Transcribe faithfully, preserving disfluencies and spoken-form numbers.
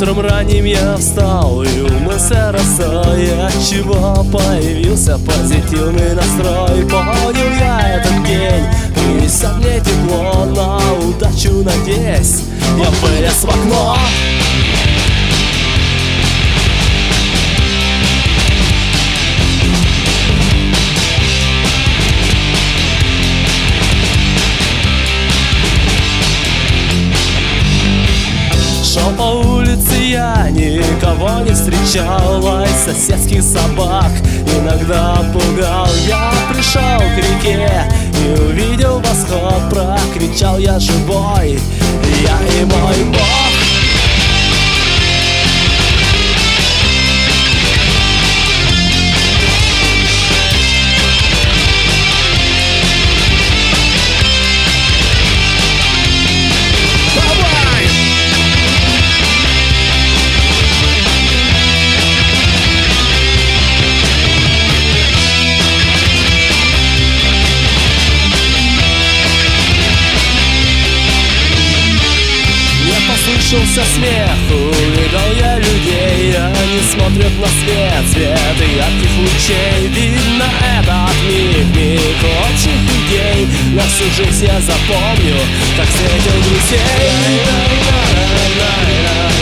Утром ранним я встал, и у мысли росой, отчего появился позитивный настрой. Понял я этот день, принесет мне тепло, на удачу надеюсь, я вылез в окно. Шел по улице я, никого не встречал, лай соседских собак иногда пугал. Я пришел к реке и увидел восход, прокричал я живой, я и мой Бог. Послышался смех, увидел я людей, они смотрят на свет, свет и ярких лучей. Видно, этот миг, миг общих идей, на всю жизнь я запомню, как встретил друзей.